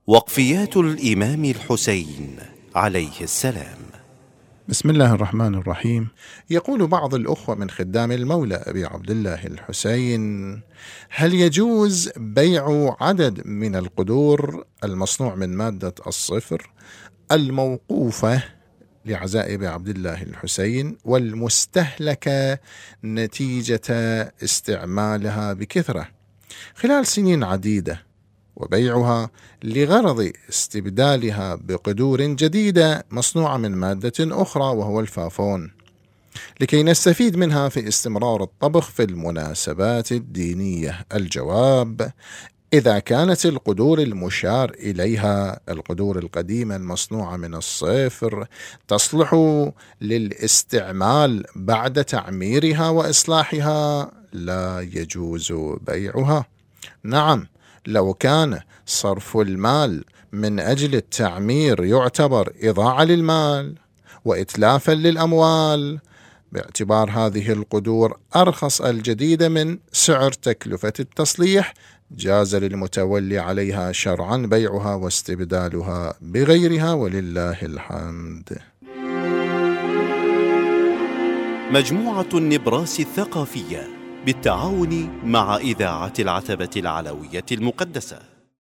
وقفيات الإمام الحسين عليه السلام. بسم الله الرحمن الرحيم. يقول بعض الأخوة من خدام المولى أبي عبد الله الحسين: هل يجوز بيع عدد من القدور المصنوع من مادة الصفر الموقوفة لعزاء أبي عبد الله الحسين والمستهلكة نتيجة استعمالها بكثرة خلال سنين عديدة، وبيعها لغرض استبدالها بقدور جديدة مصنوعة من مادة أخرى وهو الفافون، لكي نستفيد منها في استمرار الطبخ في المناسبات الدينية؟ الجواب: إذا كانت القدور المشار إليها القدور القديمة المصنوعة من الصفر تصلح للاستعمال بعد تعميرها وإصلاحها لا يجوز بيعها. نعم، لو كان صرف المال من أجل التعمير يعتبر إضاعة للمال وإتلافا للأموال، باعتبار هذه القدور أرخص الجديدة من سعر تكلفة التصليح، جاز للمتولي عليها شرعا بيعها واستبدالها بغيرها، ولله الحمد. مجموعة النبراس الثقافية بالتعاون مع إذاعة العتبة العلوية المقدسة.